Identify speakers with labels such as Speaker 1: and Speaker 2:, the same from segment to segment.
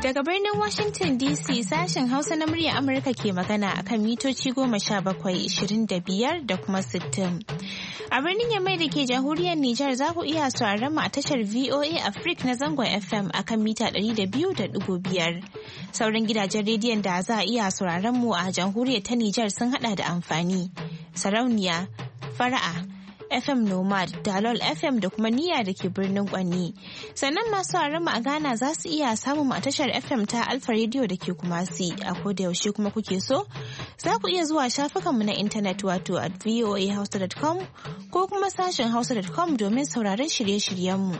Speaker 1: Daga birnin Washington DC sashen Hausa na murya Amurka ke magana akan mitoci 17, 25 da kuma 60. A birnin Yamai da ke jamhuriyar Nijar za ku iya sauraron mu a tashar VOA Africa na zangon FM akan mita 200.5. Sauran gidajen rediyon da za a iya sauraron mu a jamhuriyar ta Nijar sun hada da amfani, sarauniya, fara'a, FM Nomad, Dalol FM da kuma Niyya da ke birnin Kwanni. Sannan masu mu a Ghana za su iya samun a tashar FM ta Alfa Radio da ke Kumasi. A koda yaushe kuma kuke so, za ku iya zuwa shafukanmu na intanet wato at voahausa.com ko kuma sashen hausa.com domin sauraron shirye-shiryenmu.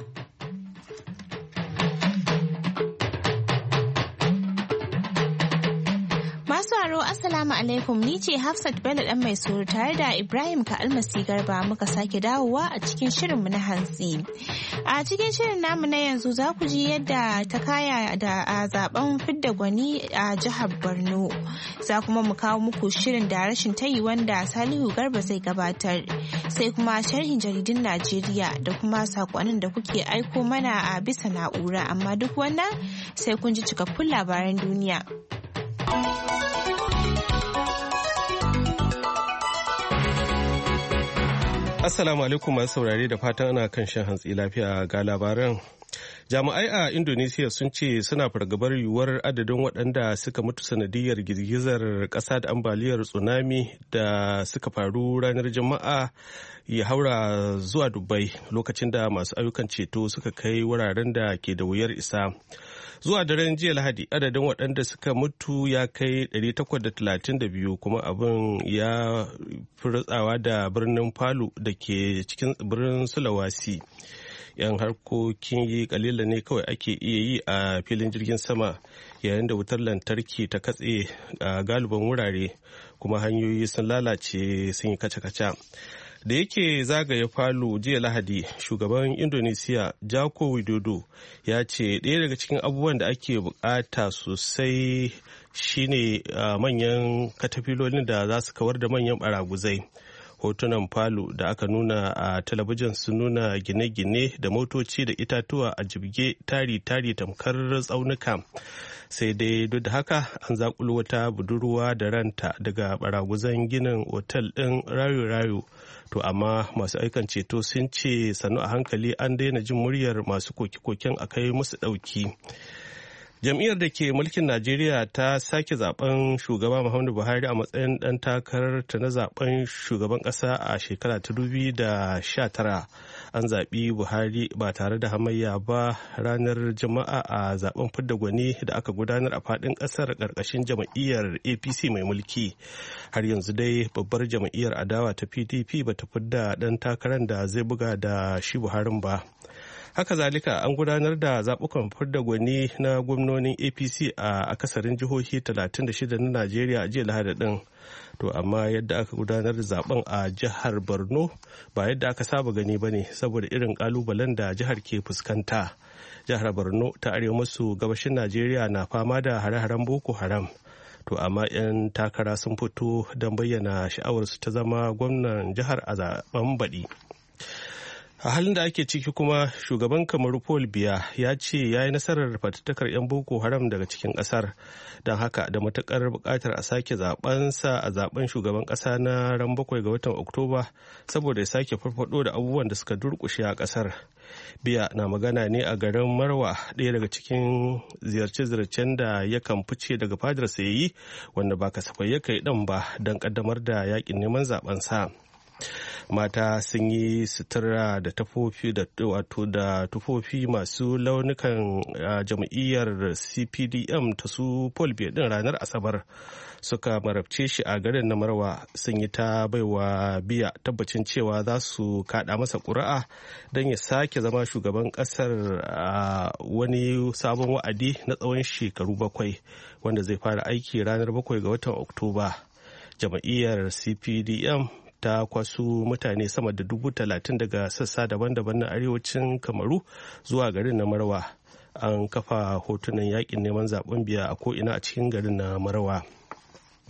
Speaker 1: Assalamu alaikum, ni ce Hafsat Bello dan mai suru tare da Ibrahim Ka'almasi Garba muka sake dawowa a cikin shirinmu na hantsi. A cikin shirin namu na yanzu za ku ji yadda ta kaya da a zaben fidda gwani a jihar Borno. Za kuma mu kawo muku shirin da rashin tayi wanda Salihu Garba zai gabatar. Sai kuma sharhin jaridun Najeriya da kuma sakonnin da kuke aiko mana a bisa na'ura, amma duk wannan sai kun ji cikakkun labaran duniya.
Speaker 2: Assalamu alaikum masu saurare da fatan ana kan shan hantsi lafiya ga labaran. Jami'ai a Indonesia sun ce suna fargabar yiwuwar adadin waɗanda suka mutu sanadiyar girgizar ƙasa da ambaliyar tsunami da suka faru ranar Juma'a ya haura zuwa Dubai lokacin da masu ayyukan ceto suka kai wuraren da ke da wuyar isa. Zuwa daren jiya Lahadi adadin waɗanda suka mutu ya kai 832 kuma abin ya furtsawa da birnin Palu da ke cikin tsibirin Sulawesi. 'Yan harkokin yi kalila ne kawai ake iya yi a filin jirgin sama yayin da wutar lantarki ta katse a galiban wurare kuma hanyoyi sun lalace sun yi kaca-kaca. Da yake zagaye Palu jiya Lahadi, shugaban Indonesia Joko Widodo ya ce ɗaya daga cikin abubuwan da ake bukata sosai shine manyan katafilolin da za su kawar da manyan baraguzai. Hotunan Palu da aka nuna a talabijin sun nuna gine-gine da motoci da itatuwa a jibge tari-tari tamkar tsaunuka. Sai dai duk da haka an zaƙulo wata budurwa da ranta daga baraguzan ginin otal ɗin rayu-rayu. To amma masu aikan ceto sun ce sannu a hankali an daina jin muryar masu koke-koken a kai musu ɗauki. Jam'iyyar da ke mulkin Najeriya ta sake zaben shugaba Muhammadu Buhari a matsayin ɗan takarar ta na zaben shugaban ƙasa a shekara ta 2019. An zaɓi Buhari ba tare da hamayya ba ranar Juma'a a zaben fidda gwani da aka gudanar a faɗin ƙasar ƙarƙashin jam'iyyar APC mai mulki. Har yanzu dai babbar jam'iyyar adawa ta PDP ba ta fidda ɗan takarar da zai buga da shi Buharin ba. Haka zalika an gudanar da zaɓukan fidda gwani na gwamnonin APC a akasarin jihohi 36 na Najeriya a jiya Lahadi ɗin. To amma yadda aka gudanar da zaben a jihar Borno ba yadda aka saba gani ba ne saboda irin ƙalubalen da jihar ke fuskanta. Jihar Borno ta arewa maso gabashin Najeriya na fama da hare-haren Boko Haram. To amma 'yan takara sun fito don bayyana sha'awarsu ta zama gwamnan jihar a zaben baɗi. A halin da ake ciki kuma shugaban Kamaru Paul Biya ya ce ya yi nasarar fatattakar 'yan Boko Haram daga cikin kasar, don haka da matukar bukatar a sake zabensa a zaben shugaban kasa na ran 7 ga watan Oktoba saboda ya sake farfado da abubuwan da suka durkushe a kasar. Biya na magana ne a garin Marwa, ɗaya daga cikin ziyarce-ziyarcen da yakan fice daga fadarsa ya yi wanda ba kasafai ya kai ɗan ba don ƙaddamar da yakin neman zaben sa. Mata sun yi sutura da tufofi da tufofi masu launukan jam'iyyar CPDM ta su Paul Biya din ranar Asabar suka marabce shi a garin na Marwa, sun yi ta baiwa Biya tabbacin cewa za su kada masa ƙuri'a don ya sake zama shugaban ƙasar a wani sabon wa'adi na tsawon shekaru 7 wanda zai fara aiki ranar 7 ga watan Oktoba. Jam'iyyar CPDM ta kwaso mutane sama da 30,000 daga sassa daban-daban na arewacin Kamaru zuwa garin na Marwa. An kafa hotunan yakin neman zaben Biya a ko'ina a cikin garin na Marwa.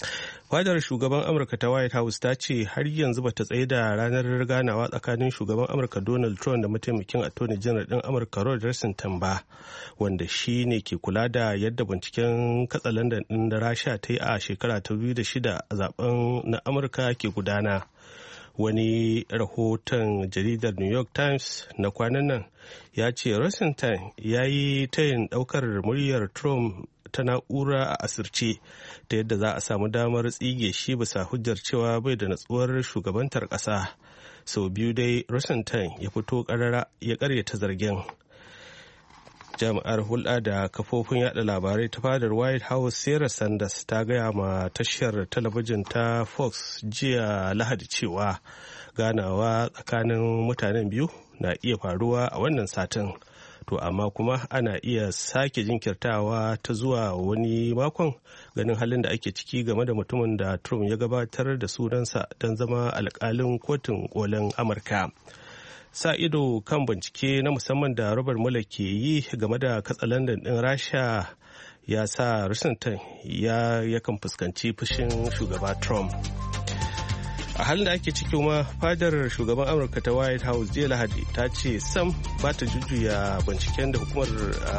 Speaker 2: Fadar shugaban Amurka ta White House ta ce har yanzu bata tsaye da ranar ganawa tsakanin shugaban Amurka Donald Trump da mataimakin Attorney General ɗin Amurka Rod Rosenstein ba, wanda shi ne ke kula da yadda binciken katsalandan ɗin da Rasha ta yi a shekara ta 2006 a zaben na Amurka ke gudana. Wani rahoton jaridar New York Times na kwanan nan ya ce Rosenstein ya yi tayin ɗaukar muryar Trump ta na'ura a asirce ta yadda za a samu damar tsige shi bisa hujjar cewa bai da natsuwar shugabantar ƙasa. Sau biyu dai Rosenstein ya fito ƙarara ya ƙaryata zargin. Jami'ar hulɗa da kafofin yada labarai ta fadar White House Sarah Sanders ta gaya ma tashar talabijin ta Fox jiya Lahadi cewa ganawa tsakanin mutanen biyu na iya faruwa a wannan satin. To amma kuma ana iya sake jinkirtawa ta zuwa wani makon ganin halin da ake ciki game da mutumin da Trump ya gabatar da sunansa don zama alkalin kotun kolin Amurka. Sa ido kan bincike na musamman da Robert Mueller ke yi game da katsalandan ɗin Rasha ya sa Rosenstein yakan fuskanci fushin shugaba Trump. A halin da ake ciki ma fadar shugaban Amurka ta White House jiya Lahadi ta ce sam ba ta jujjuya binciken da hukumar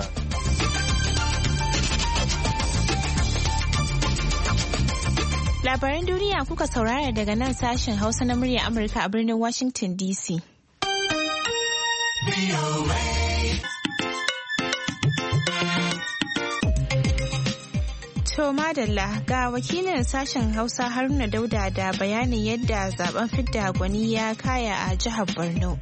Speaker 1: Labaran duniya kuka saurara daga nan sashen Hausa na murya Amurka a birnin Washington DC. To madalla ga wakilin sashen Hausa Haruna Dauda da bayanin yadda zaben fidda gwani ya kaya a jihar Borno.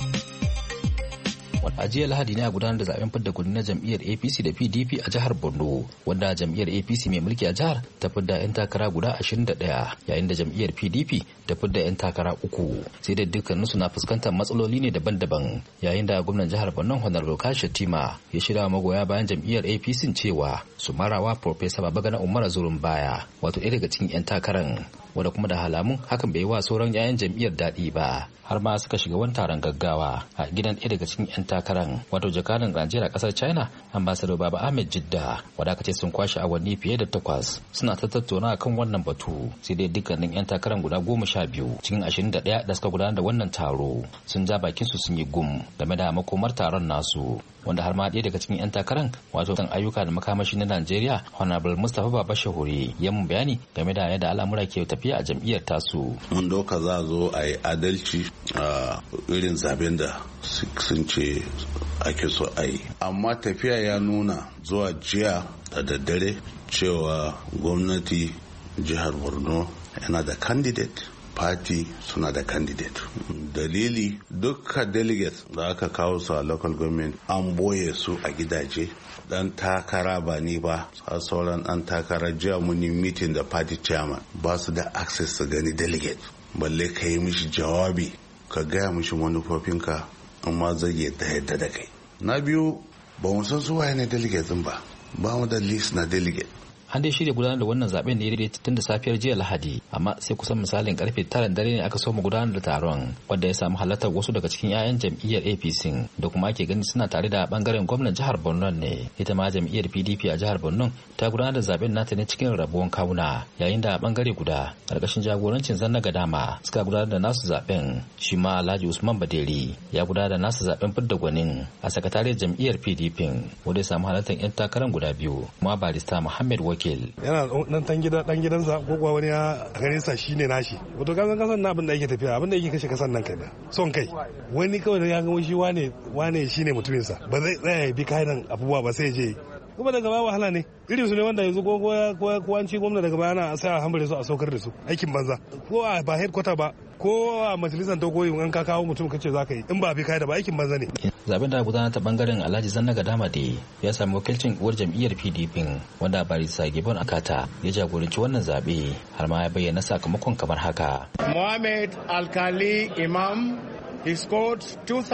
Speaker 3: A jiya Lahadi ne a gudanar da zaben fidda gwani na jam'iyyar APC da PDP a jihar Borno, wanda jam'iyyar APC mai mulki a jihar ta fidda 'yan takara guda 21 yayin da jam'iyyar PDP ta fidda 'yan takara 3. Sai da dukkaninsu na fuskantar matsaloli ne daban-daban, yayin da gwamnan jihar Borno Honorable Kashi Shatima ya shirya magoya bayan jam'iyyar APC cewa su marawa Professor Babagana Umar Zulum baya, wato ɗaya daga cikin 'yan takaran, wanda kuma da halamun hakan bai yi wa sauran 'ya'yan jam'iyyar daɗi ba, har ma suka shiga wani taron gaggawa a gidan ɗaya daga cikin 'yan takaran, wato jakadan Najeriya ƙasar China Ambassador Baba Ahmed Jidda, wanda aka ce sun kwashe awanni fiye da 8 suna tattauna kan wannan batu. Sai dai dukkanin 'yan takaran guda 12 cikin 21 da suka gudanar da wannan taro sun ja bakin su sun yi gum game da makomar taron nasu, wanda har ma ɗaya daga cikin 'yan takaran wato kan ayyuka da makamashi na Najeriya Honorable Mustapha Baba Shahuri ya mun bayani game da yadda al'amura ke tafiya a jam'iyyar tasu.
Speaker 4: Mun doka za a zo a yi adalci a irin zaben da sun ce ake so a yi, amma tafiya ya nuna zuwa jiya da daddare cewa gwamnati jihar Borno yana da candidate, party suna da candidate. Dalili dukkan delegates da aka kawo su a local government an boye su a gidaje. Dan takara ba ni ba, sauran dan takara jiya muni meeting da party chairman ba su da access su gani delegate, balle ka yi mishi jawabi ka gaya mishi manufofinka amma zai yadda da kai. Na biyu, ba mu san su waye ne delegate ba mu da list na delegate.
Speaker 3: An dai shirya gudanar da wannan zaben ne daidai tun da safiyar jiya Lahadi, amma sai kusan misalin karfe 9 dare ne aka so mu gudanar da taron, wanda ya samu halartar wasu daga cikin 'ya'yan jam'iyyar APC da kuma ake gani suna tare da bangaren gwamnan jihar Borno ne. Ita ma jam'iyyar PDP a jihar Borno ta gudanar da zaben nata ne cikin rabuwan kawuna, yayin da bangare guda karkashin jagorancin Zanna Gadama suka gudanar da nasu zaben. Shi ma Alhaji Usman Baderi ya gudanar da nasu zaben fidda gwanin a sakatariyar jam'iyyar PDP, wanda ya samu halartar 'yan takarar guda biyu, kuma barista Muhammad yana
Speaker 5: dan gidansa ko kuwa wani ya ganin sa shine nashi. Wato kasan na abin da yake tafiya, abin da yake kashe kasan nan kai son kai. Wani kawai da ya ga shi wane shine mutumin sa, ba zai tsaya bi kayan abubuwa ba sai je kuma daga baya wahala ne. Irin su ne wanda yanzu ko an ci gwamna daga baya na sai a hambare su a saukar da su aikin banza, ko a ba headquarter ba ko a majalisar dokoki in ka kawo mutum kace za ka yi in ba bi kaida ba aikin banza ne.
Speaker 3: Zaben da gudanar ta bangaren Alhaji Zanna Gadama da ya sami wakilcin uwar jam'iyyar PDP wanda Barista Gibbon Akata ya jagoranci wannan zabe, har ma ya bayyana sakamakon kamar haka.
Speaker 6: Mohammed Alkali Imam, he scored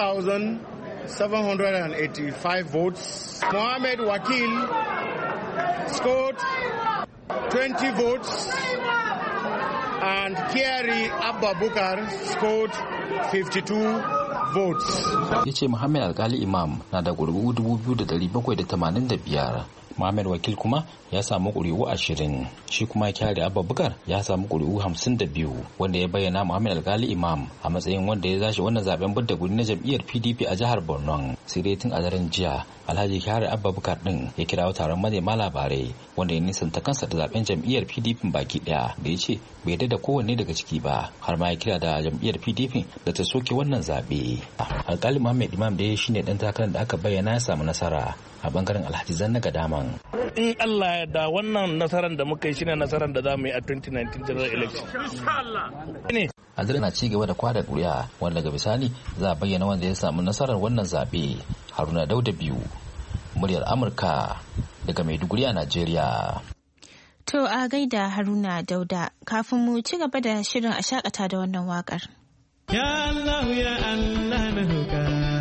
Speaker 6: 2,785 votes. Mohammed Wakil scored 20 votes. And Kiari Abba Bukar scored 52 votes.
Speaker 3: Ya ce Muhammad Alkali Imam na da gurbu 2,785, Muhammad Wakil kuma ya samu ƙuri'u 20, shi kuma Kyari Abba Bukar ya samu ƙuri'u 52, wanda ya bayyana Muhammad Alkali Imam a matsayin wanda ya zashi wannan zaben bidda guri na jam'iyyar PDP a jihar Borno. Sai dai tun a daren jiya Alhaji Kyari Abba Bukar din ya kirawo taron manema labarai wanda ya nisanta kansa da zaben jam'iyyar PDP baki daya, da ya ce bai yarda da kowanne daga ciki ba, har ma ya kira da jam'iyyar PDP da ta soke wannan zabe. Alkali Muhammad Imam dai shine dan takarar da aka bayyana ya samu nasara a bangaren Alhaji Zanna Gadaman.
Speaker 7: In Allah ya da wannan nasarar da muka yi shine nasarar da za mu yi a 2019 general election.
Speaker 3: Azir na ci gaba da kwada kuri'a, wanda daga bisani za a bayyana wanda ya samu nasarar wannan zabe. Haruna Dauda biyu, muryar Amurka daga Maiduguri a Najeriya.
Speaker 1: To a gaida Haruna Dauda, kafin mu ci gaba da shirin a shakata da wannan wakar.
Speaker 8: Ya Allah ya Allah na roƙa,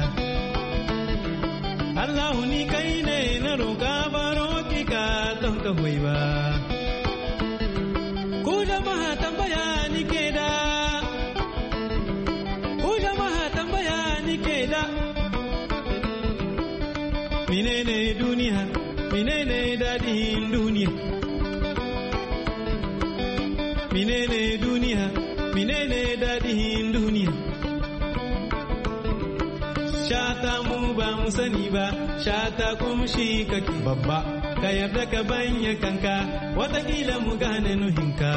Speaker 8: Allah ni kai ne na roƙa, baro ki ka don ka hoyi ba. Ku jama'a tambaya ni ke da, ku jama'a tambaya ni ke da. Menene duniya, menene daɗin duniya. Menene duniya, menene daɗin duniya. Shata mu ba mu sani ba, shata kuma shi kake babba, ka yarda ka banya kanka, watakila mu gane nuhinka.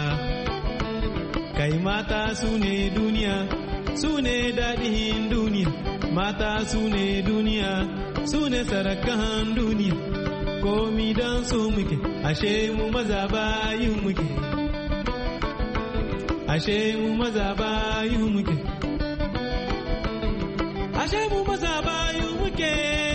Speaker 8: Kai mata su ne duniya, su ne daɗin duniya, mata su ne duniya, su ne sarakan duniya, komi don su muke, ashe mu maza bayin muke. Ashe mu maza bayu muke, ashe mu maza bayu muke,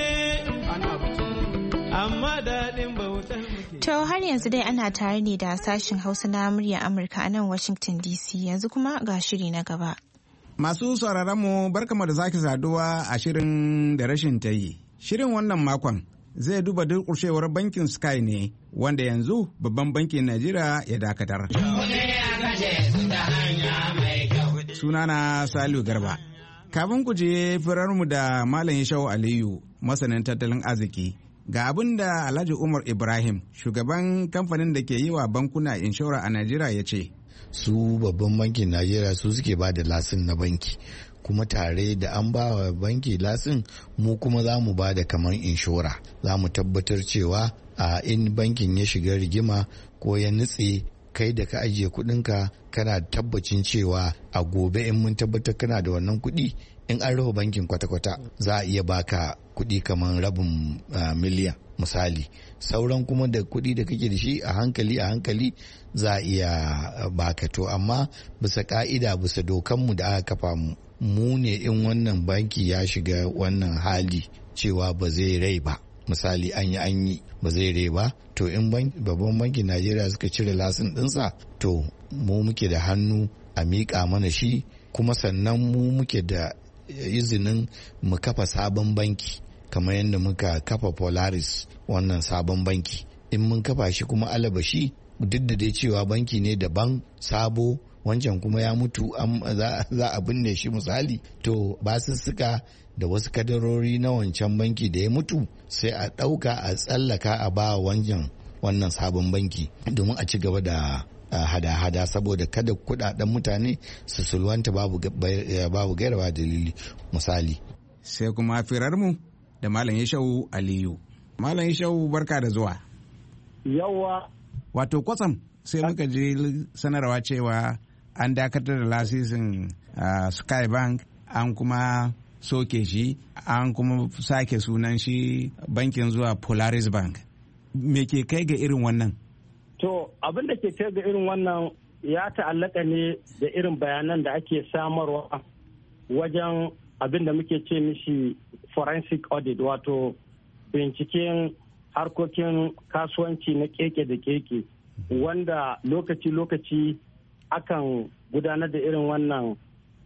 Speaker 8: amma daɗin bautar muke.
Speaker 1: To har yanzu dai ana tare ne da sashin Hausa na muryar Amurka a nan Washington DC, yanzu kuma ga shiri na gaba.
Speaker 9: Masu sauraron mu barkamu da zaki saduwa a shirin da rashin ta yi. Shirin wannan makon zai duba durƙushewar bankin Sky ne, wanda yanzu babban bankin Najeriya ya dakatar. Sunana Saliu Garba. Kafin ku je firarmu da Malam Yashau Aliyu, masanin tattalin arziki, ga abin da Alhaji Umar Ibrahim, shugaban kamfanin da ke yi wa bankuna inshora a Najeriya ya ce.
Speaker 10: Su babban bankin Najeriya su suke ba da lasin na banki, kuma tare da an ba wa banki lasin, mu kuma za mu ba da kamar inshora. Za mu tabbatar cewa a in bankin ya shiga rigima ko ya nutse, kai da ka ajiye kudinka kana tabbacin cewa a gobe in mun tabbatar kana da wannan kudi, in an rufe bankin kwata-kwata za a iya baka kudi kamar rabin miliyan misali. Sauran kuma da kudi da kake da shi a hankali za a iya baka. To amma bisa ka'ida, bisa dokanmu da aka kafa mu ne in wannan banki ya shiga wannan hali cewa ba zai rai ba, misali an yi ba zai rai ba, to in babban bankin Najeriya suka cire lasin dinsa, to mu muke da hannu a miƙa mana shi, kuma sannan mu muke da izinin mu kafa sabon banki kamar yadda muka kafa Polaris, wannan sabon banki. In mun kafa shi kuma alabashi, duk da dai cewa banki ne daban sabo, wancan kuma ya mutu za a binne shi misali, to basussuka da wasu kadarori na wancan banki da ya mutu sai a ɗauka a tsallaka a ba wannan sabon banki domin a ci gaba da hada-hada, saboda kada kudaden mutane su sulwanta babu gaira ba dalili misali.
Speaker 9: Sai kuma firarmu da Malam Yashau Aliyu. Malam Yashau, barka da zuwa.
Speaker 11: Yawa.
Speaker 9: Wato kwatsam sai muka je sanarwa cewa an dakatar da lasisin Skybank, an kuma soke shi, an kuma sake sunan shi bankin zuwa Polaris Bank. Me ke kai ga irin wannan?
Speaker 11: To abin da ke kai ga irin wannan ya ta'allaka ne da irin bayanan da ake samarwa wajen abin da muke ce mishi forensic audit, wato binciken harkokin kasuwanci na keke da keke, wanda lokaci-lokaci akan gudanar da irin wannan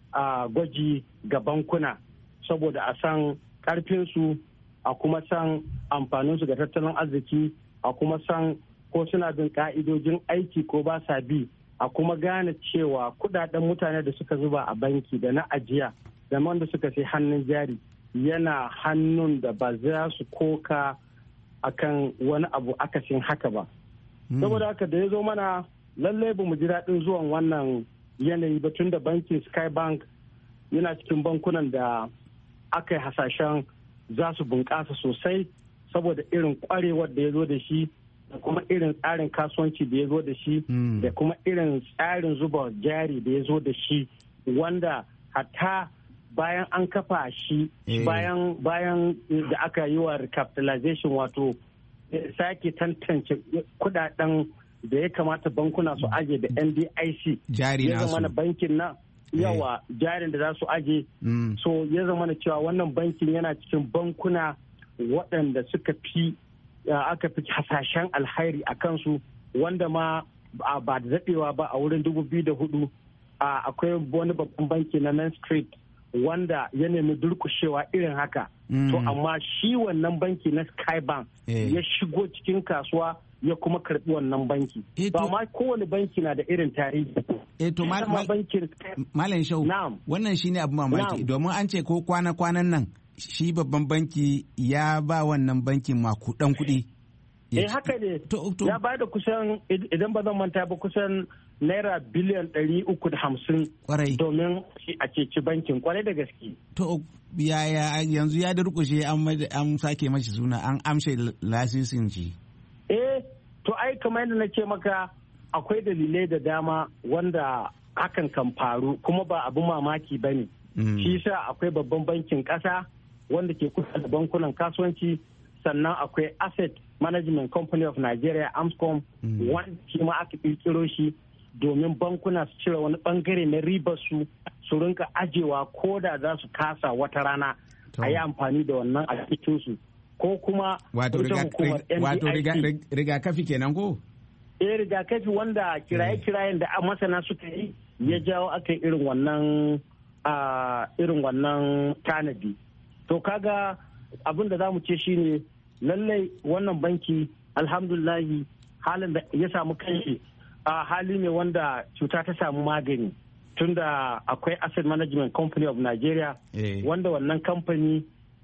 Speaker 11: gwaji ga bankuna saboda a san karfinsu, a kuma san amfaninsu ga tattalin arziki, a kuma san ko suna bin ka'idojin aiki ko ba sa bi, a kuma gane cewa kudaden mutane da suka zuba a banki da na ajiya da wanda suka sai hannun jari yana hannun da ba za su koka akan wani abu akasin haka ba. Saboda haka da ya zo mana lallai ba mu ji daɗin zuwan wannan yanayi ba, tun da bankin Skybank yana cikin bankunan da aka yi hasashen za su bunƙasa sosai saboda irin ƙwarewar da ya zo da shi da kuma irin tsarin kasuwanci da ya zo da shi da kuma irin tsarin zuba jari da ya zo da shi, wanda hatta bayan an kafa shi bayan da aka yi wa recapitalization, wato sake tantance kudaden da ya kamata bankuna su aje da NDIC
Speaker 9: jari
Speaker 11: ya zama na bankin na yawa jarin da za su aje so ya zama na cewa wannan bankin yana cikin bankuna waɗanda aka fi hasashen alhairi a kansu, wanda ma ba da daɗewa ba a wurin 2004 akwai wani babban banki na Main Street wanda ya nemi durkushewa irin haka. To amma shi wannan banki na Skybank ya shigo cikin kasuwa ya kuma karbi wannan banki. Ba ma kowane banki na da irin tarihi.
Speaker 9: To Malam Shau, wannan shi ne abu mamaki, domin an ce ko kwana-kwanan nan shi babban banki ya ba wannan bankin makudan kuɗi.
Speaker 11: Haka ne, ya ba da kusan, idan ba zan manta ba, kusan naira biliyan 350 domin a ceci bankin, kwarai da gaske.
Speaker 9: To yaya yanzu ya durkushe an sake mashi suna, an amshe lasisin shi?
Speaker 11: To ai kamar yadda na ce maka, akwai dalilai da dama wanda hakan kan faru, kuma ba abin mamaki ba ne. Shi sa akwai babban bankin ƙasa wanda ke kusa da bankunan kasuwanci, sannan akwai Asset Management Company of Nigeria, AMSCOM, wanda shi ma aka ƙirƙiro shi domin bankuna su cire wani bangare na ribar su rinka ajewa ko da za su kasa wata rana a yi amfani da wannan a cikinsu, ko kuma
Speaker 9: wato rigakafi kenan ko?
Speaker 11: Rigakafi wanda kiraye-kirayen da masana suka yi ya jawo aka yi irin wannan tanadi. To kaga abin da za mu ce shine lallai wannan banki alhamdulahi halin da ya samu kanshi a hali ne wanda cuta ta samu magani, tunda akwai Asset Management Company of Nigeria wanda wannan kamfani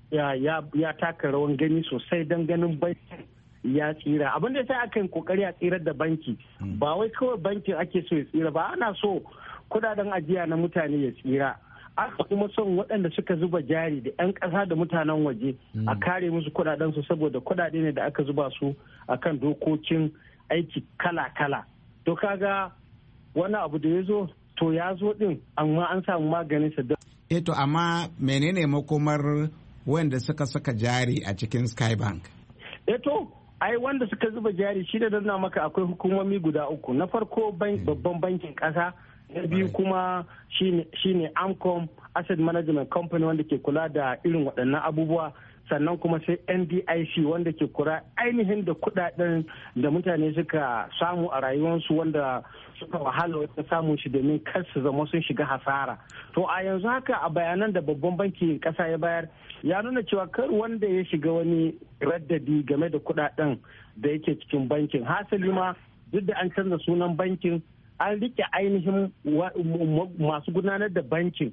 Speaker 11: ya taka rawan gani sosai don ganin bankin ya tsira. Abin da sai aka yi kokari a tsirar da banki, ba wai kawai bankin ake so ya tsira ba, ana so kudaden ajiya na mutane ya tsira, aka kuma son waɗanda suka zuba jari da 'yan ƙasa da mutanen waje a kare musu kudadensu, saboda kudade ne da aka zuba su akan dokokin aiki kala-kala. To kaga wani abu da ya zo to ya zo din, amma an samu maganin sa da.
Speaker 9: To amma menene makomar wanda suka saka jari a cikin Skybank?
Speaker 11: To ai wanda suka zuba jari shi da danna maka akwai hukumomi guda uku. Na farko babban bankin ƙasa, na biyu kuma shine AMCOM, Asset Management Company, wanda ke kula da irin waɗannan abubuwa, sannan kuma sai NDIC wanda ke kura ainihin da kudaden da mutane suka samu a rayuwarsu, wanda suka wahala wajen samun shi domin kar su zama sun shiga hasara. To a yanzu haka a bayanan da babban bankin kasa ya bayar ya nuna cewa kar wanda ya shiga wani raddadi game da kudaden da yake cikin bankin. Hasali ma duk da an canza sunan bankin, an rike ainihin masu gudanar da bankin,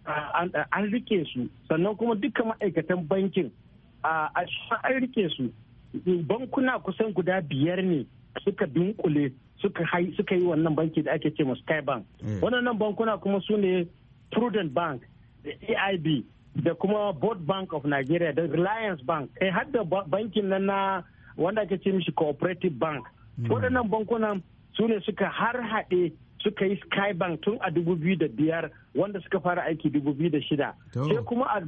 Speaker 11: an rike su, sannan kuma dukkan ma'aikatan bankin an rike su. Bankuna kusan guda 5 ne suka dunkule suka yi wannan banki da ake ce ma Skybank. Wannan bankuna kuma su ne Prudent Bank da AIB da kuma Board Bank of Nigeria da Reliance Bank, har da bankin nan na wanda ake ce mishi Cooperative Bank. Waɗannan bankunan su ne suka har haɗe suka yi Skybank tun a 2005, wanda suka fara aiki 2006. Sai kuma a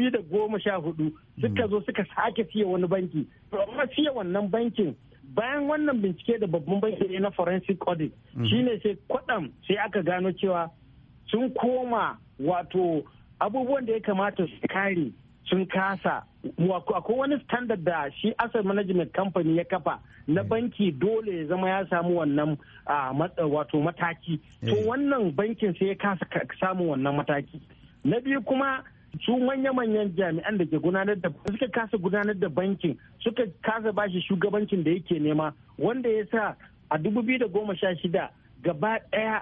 Speaker 11: 2014 suka zo suka sake siya wani banki. To amma siya wannan bankin bayan wannan bincike da babban banki ne na forensic audit, shine sai kwadam sai aka gano cewa sun koma, wato abubuwan da ya kamata su kare sun kasa. Akwai wani standard da shi Asset Management Company ya kafa na banki dole ya zama ya samu wannan wato mataki. To wannan bankin sai ya kasa samun wannan mataki. Na biyu kuma su manya-manyan jami'an da ke gudanar da suka kasa gudanar da bankin, suka kasa bashi shugabancin da yake nema, wanda ya sa a 2016 gaba ɗaya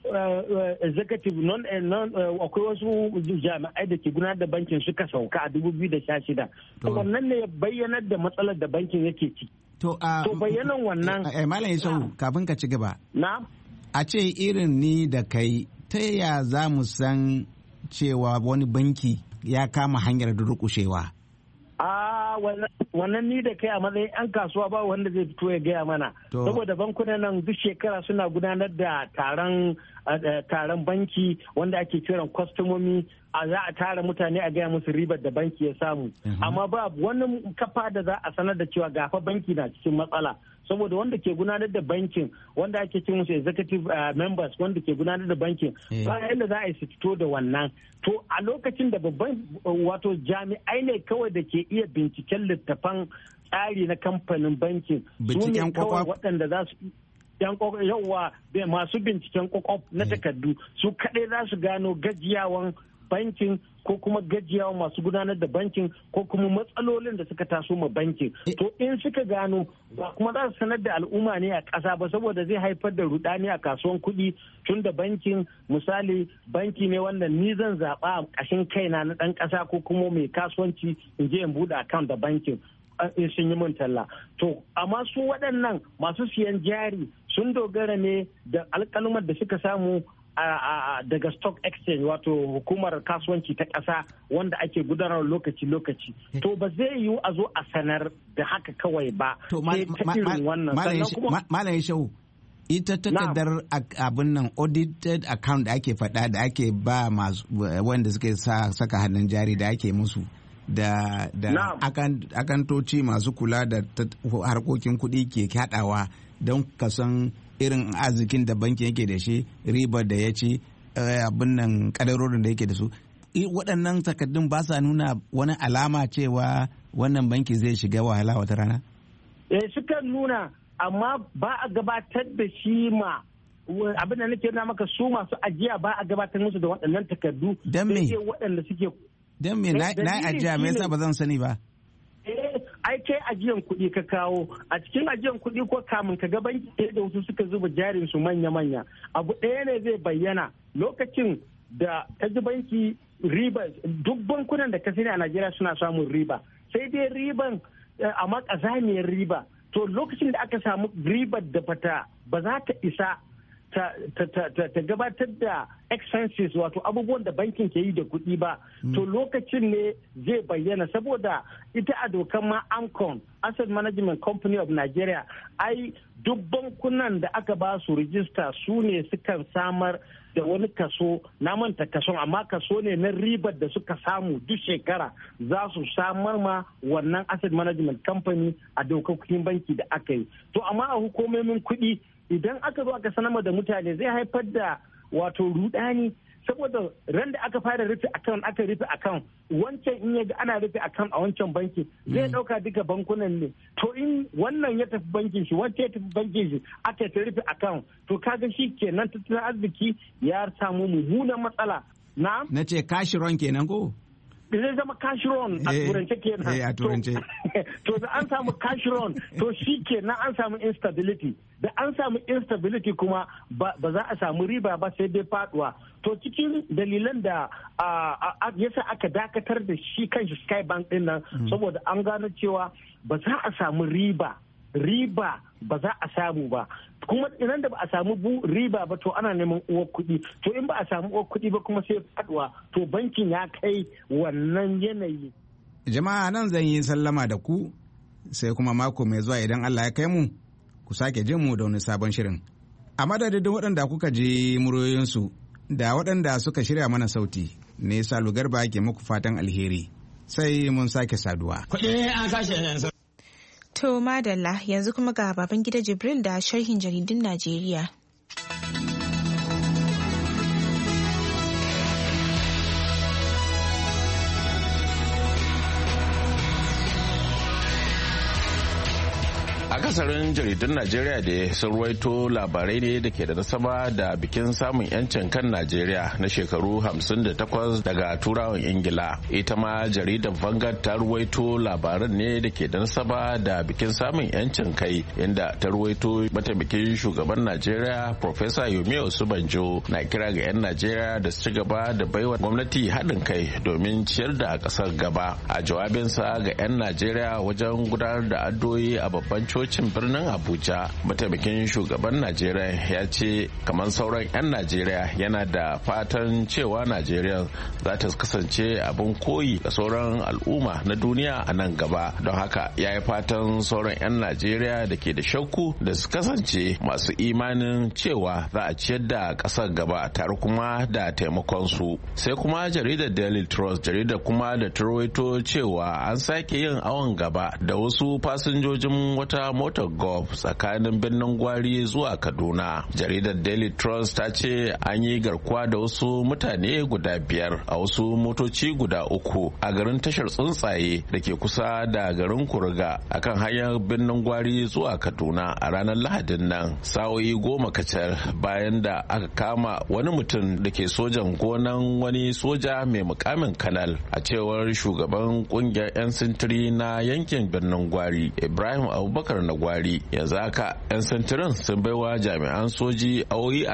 Speaker 11: executive akwai wasu jami'ai da ke gudanar da bankin suka sauka a 2016 wannan ne ya bayyanar da matsalar da bankin yake ci. To bayyanan wannan
Speaker 9: Malam Isau kafin ka ci gaba.
Speaker 11: Na?
Speaker 9: A ce irin ni da kai ta ya za mu san cewa wani banki ya kama hanyar durƙushewa?
Speaker 11: Wannan ni da kai a matsayin 'yan kasuwa ba wanda zai fito ya gaya mana. Saboda bankunan nan duk shekara suna gudanar da taron banki wanda ake kiran kwastomomi za a tara mutane a gaya musu ribar da banki ya samu. Amma ba wani kafa da za a sanar da cewa gafa banki na cikin matsala. Saboda wanda ke gudanar da bankin wanda ake cin musu executive members wanda ke gudanar da bankin ba yadda za a yi su fito da wannan. To a lokacin da babban wato jami'ai ne kawai da ke iya binciken littafan tsari na kamfanin bankin su ne kawai waɗanda za su yawa masu binciken kwakwaf na takardu su kaɗai za su gano gajiyawan bankin ko kuma gajiyawan masu gudanar da bankin ko kuma matsalolin da suka taso ma bankin. To in suka gano ba kuma za su sanar da al'umma ne a ƙasa ba saboda zai haifar da rudani a kasuwan kuɗi tun da bankin misali banki ne wanda ni zan zaɓa a ƙashin kaina na ɗan ƙasa ko kuma mai kasuwanci in je in buɗe account da bankin. In sun yi min talla. To, amma su waɗannan masu siyan jari sun dogara ne da alƙalumar da suka samu daga stock exchange wato hukumar kasuwanci ta ƙasa wanda ake gudanar lokaci-lokaci. To, ba zai yiwu a zo a sanar da haka kawai ba.
Speaker 9: To, Malam Shehu, ita takardar abin nan audited account da ake faɗa da ake ba masu wanda suke saka hannun jari da ake musu. Da akantoci masu kula da harkokin kuɗi ke haɗawa don kasan irin arzikin da bankin yake da shi ribar da ya ci abin nan kadarorin da yake da su waɗannan takardun ba sa nuna wani alama cewa wannan banki zai shiga wahala wata rana?
Speaker 11: Sukan nuna amma ba a gabatar da shi ma abin da nake na maka su masu ajiya ba a gabatar musu da waɗannan takardu
Speaker 9: don me
Speaker 11: waɗanda suke
Speaker 9: don me na ajiya me yasa ba zan sani ba
Speaker 11: ai kai ajiyan kuɗi ka kawo a cikin ajiyan kuɗi ko kamun ka ga banki da wasu suka zuba jarin su manya abu ɗaya ne zai bayyana lokacin da ka ji banki riba duk bankunan da ka sani a Najeriya suna samun riba sai dai riban a makazaniyar riba to lokacin da aka samu ribar da ba za ta isa ta gabatar da expenses wato abubuwan da bankin ke yi da kuɗi ba to lokacin ne zai bayyana saboda ita a dokan ma AMCON Asset Management Company of Nigeria ai duk bankunan da aka ba su rijista su ne sukan samar da wani kaso na manta kason amma kaso ne na ribar da suka samu duk shekara za su samar ma wannan Asset Management Company a dokokin banki da aka yi to amma a hukumomin kuɗi idan aka zo aka sanar da mutane zai haifar da wato rudani saboda ran da aka fara rufe account aka rufe account wancan in ya ga ana rufe account a wancan banki zai dauka duka bankunan ne to in wannan ya tafi bankin shi wancan ya tafi bankin shi aka ta rufe account to kaga shi kenan tattalin arziki ya samu mummunan matsala na
Speaker 9: ce cash run kenan ko
Speaker 11: zai zama cash run a turance kenan
Speaker 9: a turance
Speaker 11: to da an samu cash run to shi kenan an samu instability da an samu instability kuma ba za a samu riba ba sai dai faduwa to cikin dalilan da yasa aka dakatar da shi kanshi Skybank din nan saboda an gano cewa ba za a samu riba ba za a samu ba kuma idan da ba a samu riba ba to ana neman uwar kuɗi to in ba a samu uwar kuɗi ba kuma sai faduwa to bankin ya kai wannan yanayi.
Speaker 9: Jama'a nan zan yi sallama da ku sai kuma mako mai zuwa idan Allah ya kai mu ku sake jin mu da wani sabon shirin. A madadin waɗanda kuka ji muryoyinsu da waɗanda suka shirya mana sauti ne Salu Garba ke muku fatan alheri sai mun sake saduwa.
Speaker 1: To madalla yanzu kuma ga baban gida Jibril da sharhin jaridun Najeriya.
Speaker 12: Akasarin jaridun Najeriya da sun ruwaito labarai ne da ke da nasaba da bikin samun 'yancin kan Najeriya na shekaru 58 daga turawan Ingila. Ita ma jaridar Vanguard ta ruwaito labaran ne da ke da nasaba da bikin samun 'yancin kai, inda ta ruwaito mataimakin shugaban Najeriya Professor Yomi Osinbajo na kira ga 'yan Najeriya da su ci gaba da baiwa gwamnati haɗin kai domin ciyar da ƙasar gaba. A jawabinsa ga 'yan Najeriya wajen gudanar da addu'o'i a babban cocin birnin Abuja, mataimakin shugaban Najeriya ya ce kamar sauran 'yan Najeriya yana da fatan cewa Najeriya za ta kasance abin koyi ga sauran al'umma na duniya a nan gaba. Don haka ya yi fatan sauran 'yan Najeriya da ke da shakku da su kasance masu imanin cewa za a ciyar da ƙasar gaba tare kuma da taimakon su. Sai kuma jaridar Daily Trust, jaridar kuma da ta rawaito cewa an sake yin awon gaba da wasu fasinjojin wata motar golf tsakanin birnin Gwari zuwa Kaduna. Jaridar Daily Trust ta ce an yi garkuwa da wasu mutane guda 5 a wasu motoci guda 3 a garin tashar tsuntsaye da ke kusa da garin Kuriga akan hanyar birnin Gwari zuwa Kaduna a ranar Lahadin nan, sa'o'i 10 kacal bayan da aka kama wani mutum da ke sojan gonan wani soja mai mukamin kanal. A cewar shugaban kungiyar 'yan sintiri na yankin birnin Gwari, Ibrahim Abubakar na Gwari, yanzu haka 'yan sintirin sun baiwa jami'an soji awoyi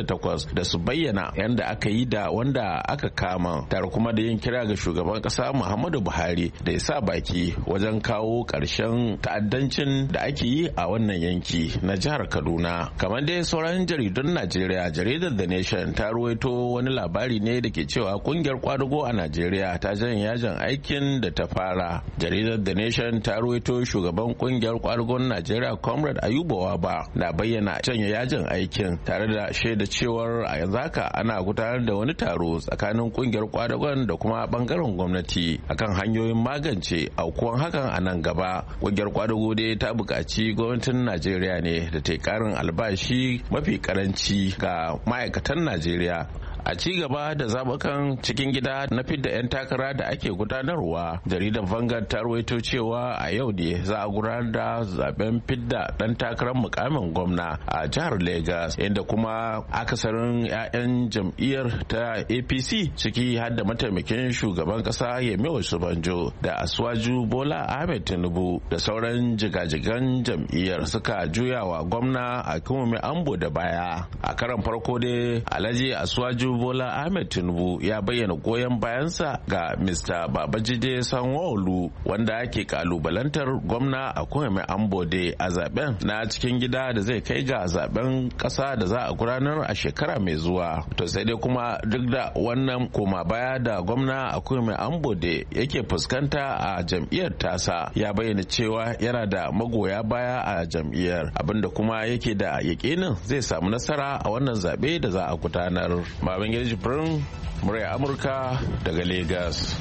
Speaker 12: 48 da su bayyana yadda aka yi da wanda aka kama, tare kuma da yin kira ga shugaban kasa Muhammadu Buhari da ya sa baki wajen kawo ƙarshen ta'addancin da ake yi a wannan yanki na jihar Kaduna. Kamar dai sauran jaridun Najeriya, jaridar The Nation ta ruwaito wani labari ne da ke cewa kungiyar kwadago a Najeriya ta janye yajin aikin da ta fara. Jaridar The Nation ta ruwaito shugaban kungiyar kwadagon Najeriya Comrade Ayuba Waba na bayyana janye yajin aikin, tare da shaida cewar a yanzu haka ana gudanar da wani taro tsakanin kungiyar kwadagon da kuma bangaren gwamnati akan hanyoyin magance aukuwan hakan a nan gaba. Kungiyar kwadago dai ta buƙaci gwamnatin Najeriya ne da ta yi ƙarin albashi mafi karanci ga ma'aikatan Najeriya. A ci gaba da zabukan cikin gida na fidda 'yan takara da ake gudanarwa, jaridar Vanguard ta rawaito cewa a yau ne za a gudanar da zaben fidda dan takarar mukamin gwamna a jihar Lagos, inda kuma akasarin 'ya'yan jam'iyyar ta APC ciki har da mataimakin shugaban kasa Yemi Osinbajo da Asiwaju Bola Ahmed Tinubu da sauran jigajigan jam'iyyar suka juyawa gwamna Akinwumi Ambo da baya. A karan farko dai Alhaji Asiwaju Bola Ahmed Tinubu ya bayyana goyon bayansa ga Mr. Babajide Sanwo-Olu, wanda ake kalubalantar gwamna Akinwumi Ambode a zaben na cikin gida da zai kai ga zaben kasa da za a gudanar a shekara mai zuwa. To sai dai kuma duk da wannan koma baya da gwamna Akinwumi Ambode yake fuskanta a jam'iyyar tasa, ya bayyana cewa yana da magoya baya a jam'iyyar, abinda kuma yake da yakinin zai samu nasara a wannan zabe da za a gudanar. Babangida Jibrin, murya Amurka daga Lagos.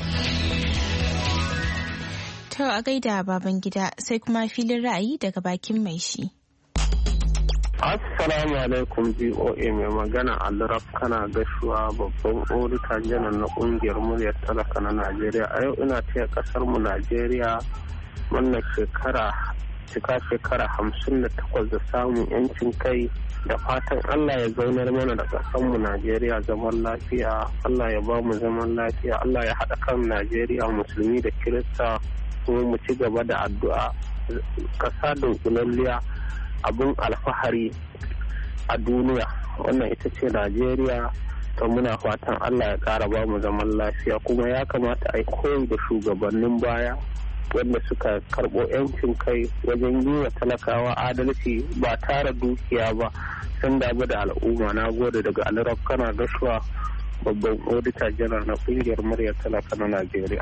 Speaker 1: To a gaida Babangida, sai kuma filin ra'ayi daga bakin mai shi.
Speaker 13: Assalamu alaikum BOA, mai magana Alraf kana gashuwa babban odita janar na kungiyar muryar talaka na Najeriya. A yau ina taya kasar mu Najeriya wannan cika shekara 58 da samun yancin kai, da fatan Allah ya zaunar mana da kasar mu Najeriya zaman lafiya. Allah ya ba mu zaman lafiya, Allah ya haɗa kan Najeriya musulmi da Kirista, kuma mu ci gaba da addu'a. Kasa dunkulalliya abun alfahari a duniya, wannan ita ce Najeriya. To muna fatan Allah ya ƙara ba mu zaman lafiya, kuma ya kamata a yi koyi da shugabannin baya wanda suka karɓo 'yancin kai wajen yi wa talakawa adalci ba tara dukiya ba, sun damu da al'umma. Na gode. Daga Alraf kana gashuwa babban odita janar na kungiyar muryar talaka na Najeriya.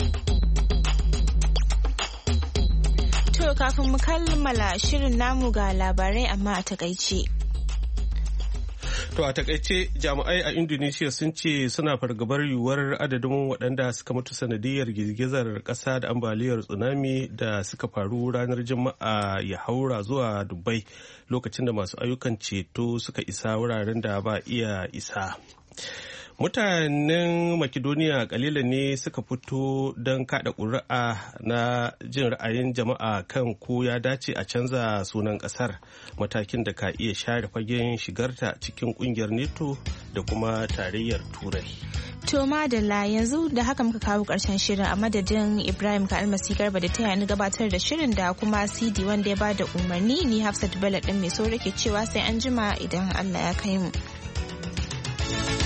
Speaker 1: To kafin mu kammala shirin namu ga labarai amma a takaice.
Speaker 2: To a takaice jami'ai a Indonesia sun ce suna fargabar yiwuwar adadin waɗanda suka mutu sanadiyar girgizar ƙasa da ambaliyar tsunami da suka faru ranar Juma'a ya haura zuwa Dubai lokacin da masu ayyukan ceto suka isa wuraren da ba iya isa. Mutanen Makedoniya kalilan ne suka fito don kada ƙuri'a na jin ra'ayin jama'a kan ko ya dace a canza sunan ƙasar, matakin da ka iya share fagen shigarta cikin ƙungiyar NATO da kuma tarayyar Turai.
Speaker 1: To madalla, yanzu da haka muka kawo ƙarshen shirin a madadin Ibrahim ka almasi garba da taya ni gabatar da shirin da kuma CD wanda ya bada umarni, ni Hafsat Bello ɗin mai saurake cewa sai an jima idan Allah ya kai mu.